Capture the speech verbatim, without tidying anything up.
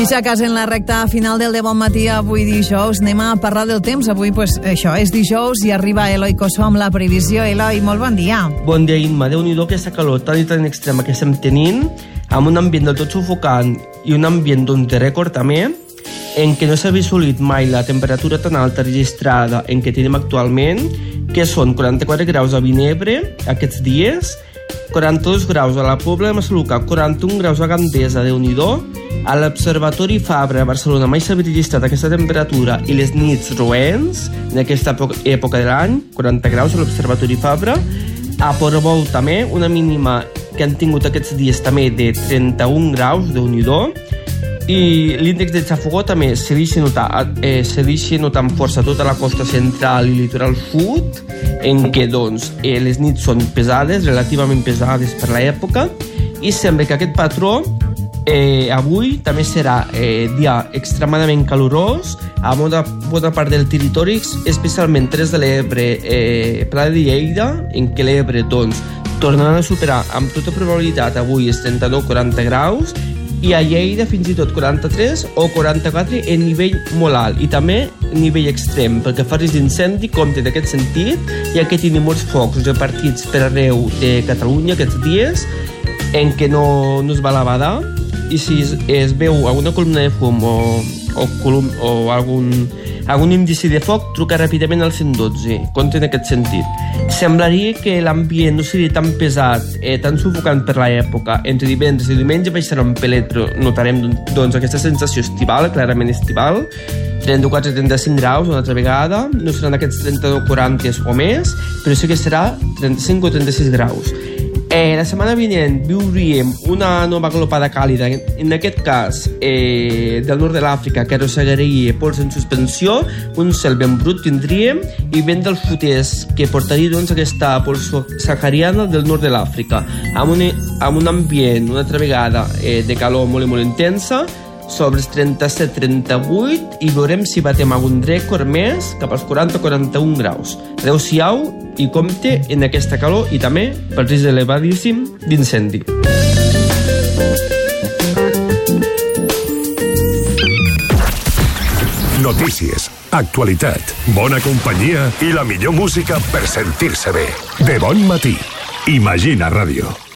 Eixa casa en la recta final del De Bon Matí avui dijous. Anem a parlar del temps. Avui, pues, això, és dijous i arriba Eloi Cossó amb la previsió. Eloi, molt bon dia. Bon dia, Imma. Déu-n'hi-do aquesta calor tan i tan extrema que estem tenint, amb un ambient del tot sufocant i un ambient doncs, de rècord també, en què no s'havia assolit mai la temperatura tan alta registrada en què tenim actualment, que són quaranta-quatre graus a Vinebre aquests dies, quaranta-dos graus a la Pobla de Massaluca, quaranta-un graus a Gandesa, Déu-n'hi-do. A l'Observatori Fabra a Barcelona mai s'havia registrat aquesta temperatura i les nits roents en aquesta època de l'any, quaranta graus a l'Observatori Fabra. A Portbou també, una mínima que han tingut aquests dies també de trenta-un graus, Déu-n'hi-do. I l'índex de xafogó també se deixa notar, eh, se deixa notar amb força tota la costa central i litoral sud, en què doncs, eh, les nits són pesades, relativament pesades per l'època, i sembla que aquest patró eh, avui també serà eh, dia extremadament calorós a bona, bona part del territori, especialment Terres de l'Ebre, eh, Pla de Lleida, en què l'Ebre doncs, tornaran a superar amb tota probabilitat avui els trenta-nou quaranta graus, i a Lleida fins i tot quaranta-tres o quaranta-quatre en nivell molt alt i també nivell extrem, perquè fa risc d'incendi, compte d'aquest sentit, ja que tenim molts focs repartits per arreu de Catalunya aquests dies en què no, no es va la badar, i si es, es veu alguna columna de fum o, o, colum, o algun, algun indici de foc, truca ràpidament al cent dotze, compte en aquest sentit. Semblaria que l'ambient no seria tan pesat, eh, tan sufocant per l'època. Entre divendres i diumenge baixarà un pelet, però notarem doncs, aquesta sensació estival, clarament estival, trenta-quatre a trenta-cinc graus una altra vegada, no seran aquests trenta-nou quaranta o més, però sí que serà trenta-cinc o trenta-sis graus. Eh, la setmana vinent viuríem una nova glopada càlida, en aquest cas eh, del nord de l'Àfrica, que arrossegaria pols en suspensió, un cel ben brut tindríem, i vent del sud-est, que portaria doncs, aquesta pols sahariana del nord de l'Àfrica, amb un, amb un ambient, una altra vegada, eh, de calor molt i molt intensa, sobre els trenta-set trenta-vuit, i veurem si batem algun rècord més cap als quaranta quaranta-un graus. Adéu-siau i compte en aquesta calor i també pel risc elevadíssim d'incendi. Notícies, actualitat, bona companyia i la millor música per sentir-se bé. De Bon Matí. Imagina Ràdio.